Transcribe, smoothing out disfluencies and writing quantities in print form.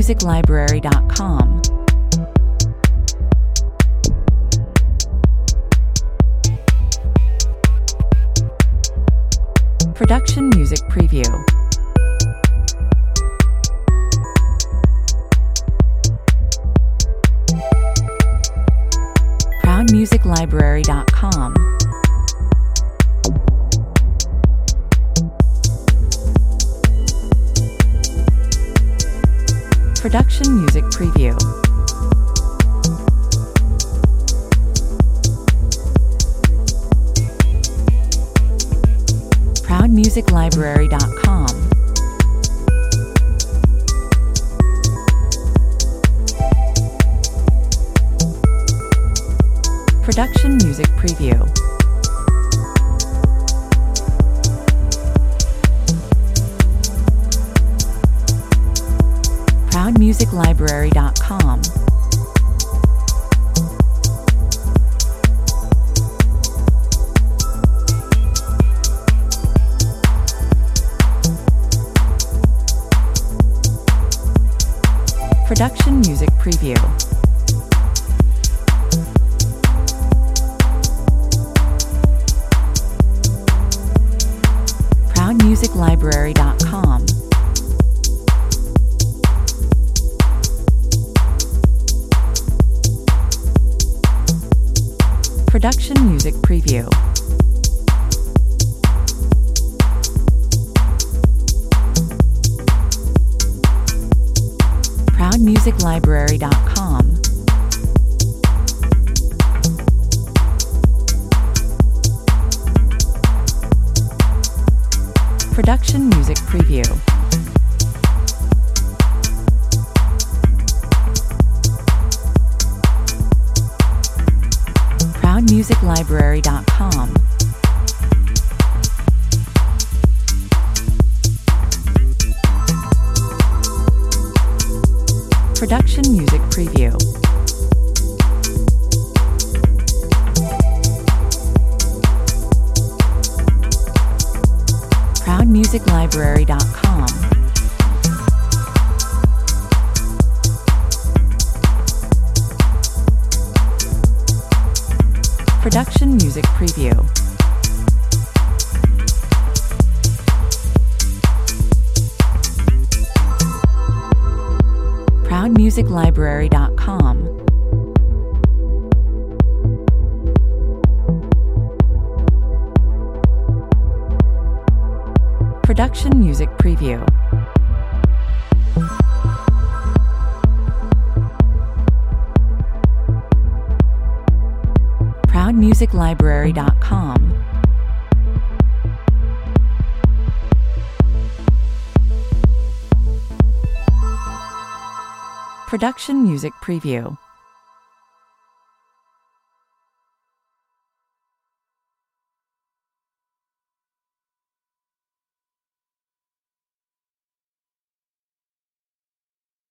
ProudMusicLibrary.com. Production Music Preview. ProudMusicLibrary.com. Production Music Preview. ProudMusicLibrary.com. Production Music Preview. ProudMusicLibrary.com. Production Music Preview. ProudMusicLibrary.com. Production Music Preview. ProudMusicLibrary.com. Production Music Preview. ProudMusicLibrary.com. Production Music Preview. ProudMusicLibrary.com. Production Music Preview. ProudMusicLibrary.com. Production Music Preview. ProudMusicLibrary.com. Production Music Preview.